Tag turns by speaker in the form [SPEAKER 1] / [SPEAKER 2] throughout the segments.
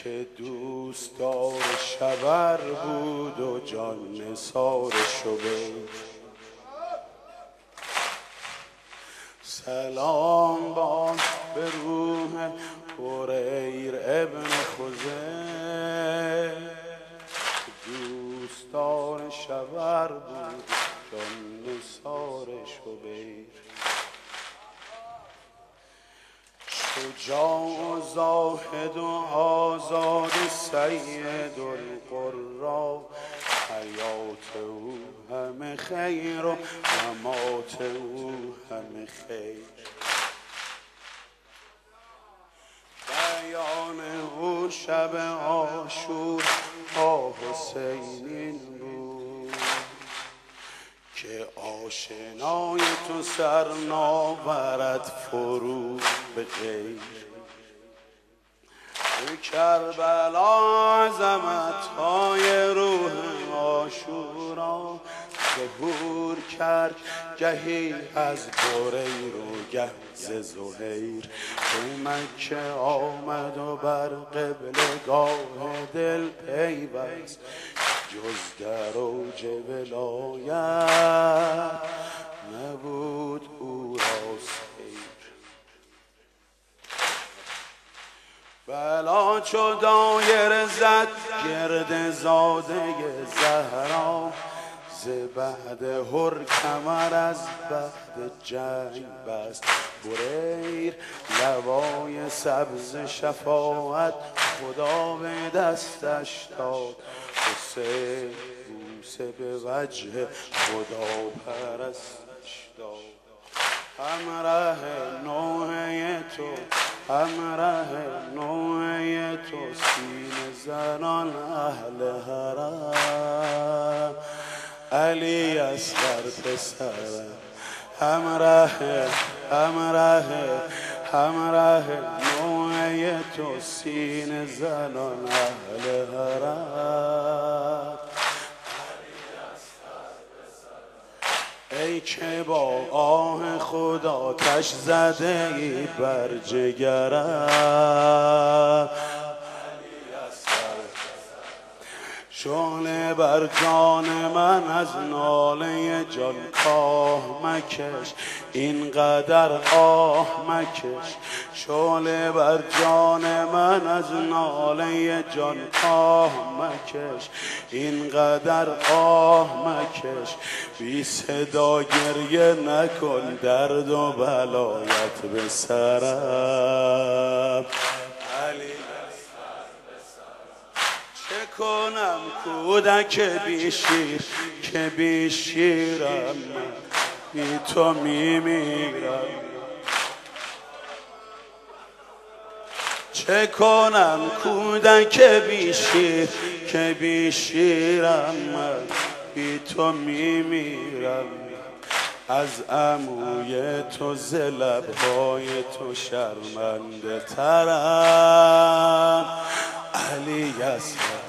[SPEAKER 1] که دوستدار شبر بود و جان نثار شبیر. سلام باد به روح هریر ابن خزیر، دوستدار شبر بود جان نثار شبیر. شجاع و زاهد و آزاد سید القرا، حیات او همه خیر و ممات او همه خیر. بیان او شب عاشور تا حسینین بود، که آشنای تو سر ناورد فرو به غیر. کربلا عظمت‌های روح عاشورا، ظهور کرد گهی از بریر و گه ز زهیر. به مکه آمد و بر قبلگاه دل پیوست، جز در اوج ولایت نبود او را سیر. بلا چو دایر زد گرد زاده زهرا، ز بعد هر کمر از بعد جنگ بست بریر. لوای سبز شفاعت خدا به دستش داد، حسین بوسه به وجه خدا پرستش داد. همراه نوحه تو، همراه نوحه تو، سینه زنان اهل حرم. علی اصغر پسرم، همراه نوحه تو، سینه زنان اهل حرم. ای که با آه خدا آتش زده ای بر جگرم، شعله بر جان من از ناله جان کاه مکش، اینقدر آه مکش. شعله بر جان من از ناله جان کاه مکش، اینقدر آه مکش. بی صدا گریه نکن، درد و بلایت به سرم. چه کنم کودک بی شیر که بی شیرم، بی تو میمیرم. چه کنم کودک بی شیر که بی شیرم، بی تو میمیرم. از عموی تو ز لبهای تو شرمنده ترم. علی اصغر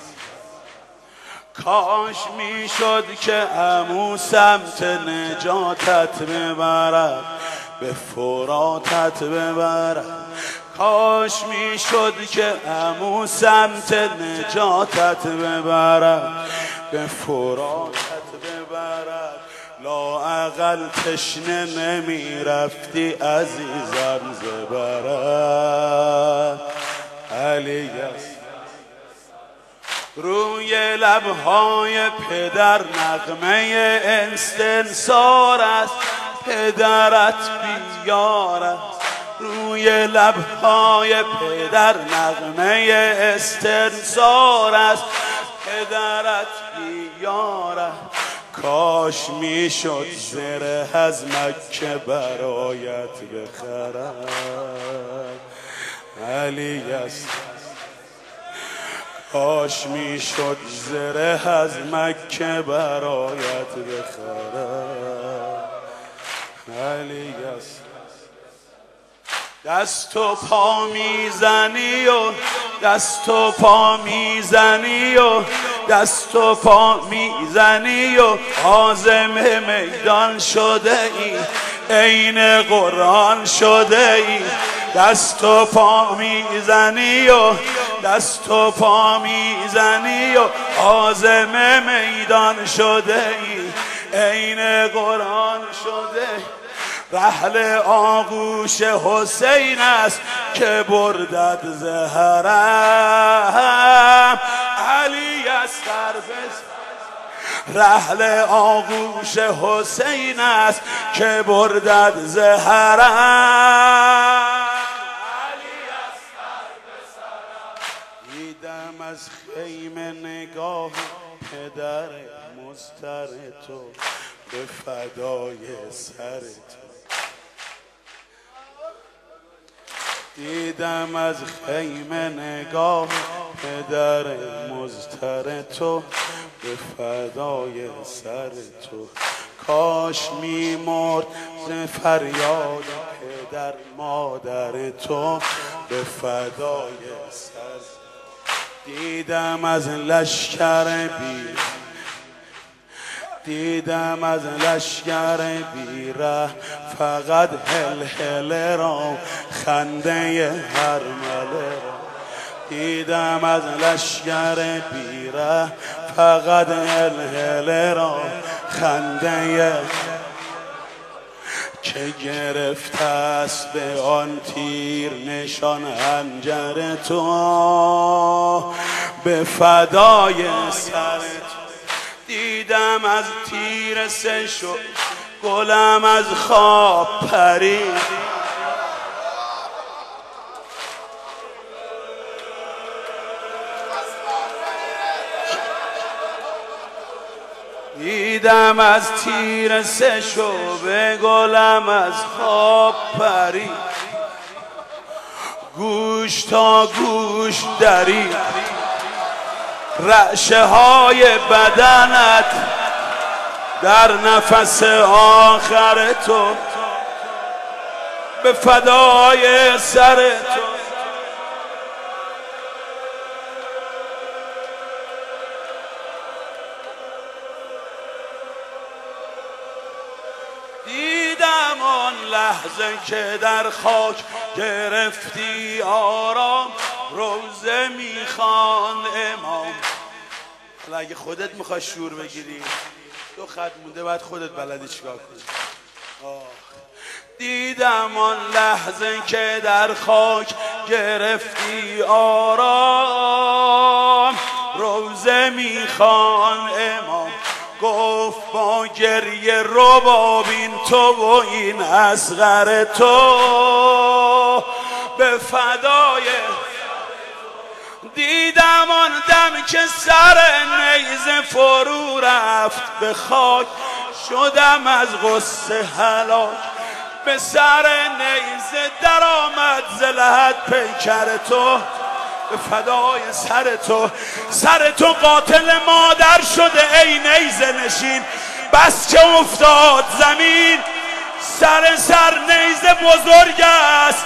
[SPEAKER 1] کاش میشد که عمو سمت نجاتت ببرد، به فراتت ببرد. کاش میشد که عمو سمت نجاتت ببرد، به فراتت ببرد. لااقل تشنه نمیرفتی عزیزم زبرد. علی روی لبهای پدر نغمه استنصار است، پدرت بیار است. روی لبهای پدر نغمه استنصار است، پدرت بیار است. کاش میشد زره از مکه برایت بخرم. علی کاش میشد زره از مکه برایت بخرم. علی دست و پا میزنی و دست و پا میزنی و دست و پا میزنی و عازم میدان شده ای. عین قرآن شده ای، دست و پا میزنی و دست و پا میزنی و عازم میدان شده ای، عین قرآن شده. رحل آغوش حسین است که بردد زهرم، علی اصغر رحل آغوش حسین است که بردد زهرم. دیدم از خیمه نگاه پدر مضطر تو به فدای سر تو. دیدم از خیمه نگاه پدر مضطر تو به فدای سر تو. کاش می‌مرد ز فریاد پدر مادر تو به فدای سر. دیدم از لشکر بیره فقط هلهله را، خنده هرمله را. دیدم از لشکر بیره فقط هلهله را، خنده که گرفته است به آن تیر نشان حنجر تو به فدای سر تو. دیدم از تیر سه شد گلم از خواب پرید، دیدم از تیر سه شعبه گلم از خواب پرید، گوش تا گوش درید، رعشه های بدنت در نفس آخر تو به فدای سر تو. دیدم آن لحظه که در خاک گرفتی آرام، روزه میخواند امام. حالا اگه خودت میخوای شور بگیری، 2 خط مونده بعد خودت بلدی چیکار کنی. دیدم آن لحظه که در خاک گرفتی آرام، روزه میخواند امام. گفت با گریه ربابین تو و این اصغر تو به فدای. دیدم آن دم که سر نیزه فرو رفت به خاک، شدم از غصه هلاک. به سر نیزه در آمد ز لحد پیکر تو به فدای سر تو. سر تو قاتل مادر شده ای نیزه نشین، بس که افتاد زمین. سر نیزه بزرگ است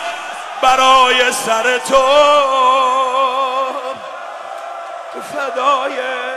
[SPEAKER 1] برای سر تو به فدای